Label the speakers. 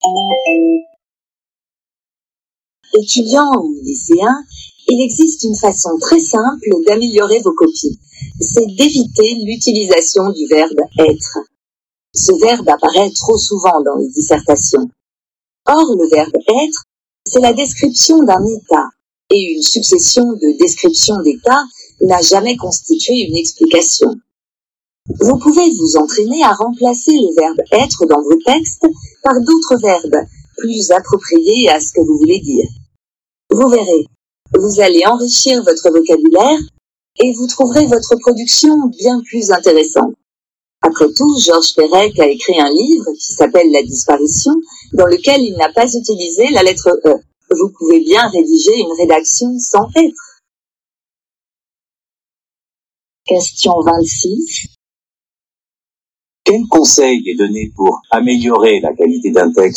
Speaker 1: Étudiants ou lycéens, il existe une façon très simple d'améliorer vos copies. C'est d'éviter l'utilisation du verbe être. Ce verbe apparaît trop souvent dans les dissertations. Or, le verbe être, c'est la description d'un état, et une succession de descriptions d'états n'a jamais constitué une explication. Vous pouvez vous entraîner à remplacer le verbe être dans vos textes par d'autres verbes, plus appropriés à ce que vous voulez dire. Vous verrez, vous allez enrichir votre vocabulaire et vous trouverez votre production bien plus intéressante. Après tout, Georges Perec a écrit un livre qui s'appelle La disparition, dans lequel il n'a pas utilisé la lettre E. Vous pouvez bien rédiger une rédaction sans être. Question 26.
Speaker 2: Quel conseil est donné pour améliorer la qualité d'un texte ?